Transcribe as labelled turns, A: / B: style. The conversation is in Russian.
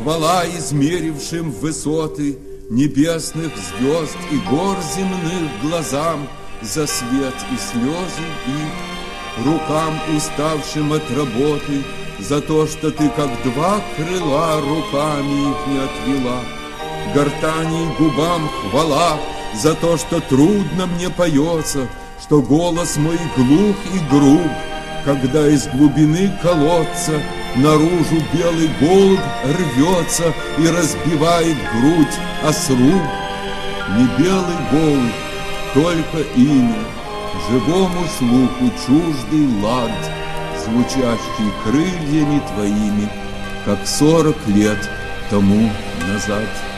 A: хвала измерившим высоты небесных звезд и гор земных глазам за свет и слезы их, рукам, уставшим от работы, за то, что ты, как два крыла, руками их не отвела. Гортани и губам хвала за то, что трудно мне поется, что голос мой глух и груб, когда из глубины колодца наружу белый голубь рвется и разбивает грудь о сруб. Не белый голубь, только имя, живому слуху чуждый лад, звучащий крыльями твоими, как 40 лет тому назад.